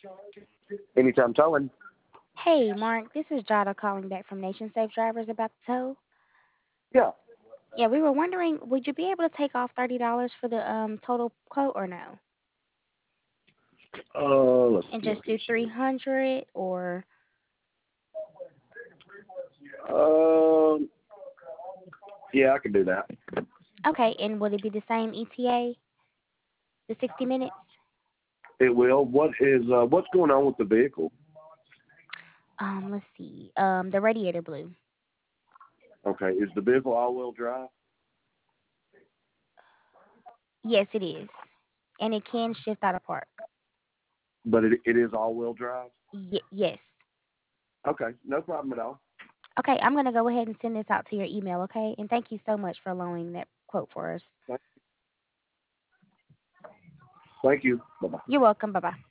Anytime towing. Hey, Mark, this is Jada calling back from Nation Safe Drivers about the tow. Yeah. Yeah, we were wondering, would you be able to take off $30 for the total quote or no? Let's And look just and do see. 300 or Um, yeah, I can do that. okay, and would it be the same ETA, the 60 minutes? It will. What's going on with the vehicle? Let's see. The radiator blue. Okay, is the vehicle all-wheel drive? Yes, it is. And it can shift out of park. But it is all-wheel drive. Yes. Okay, no problem at all. Okay, I'm going to go ahead and send this out to your email, okay? And thank you so much for allowing that quote for us. Thank you. Bye bye. You're welcome. Bye-bye.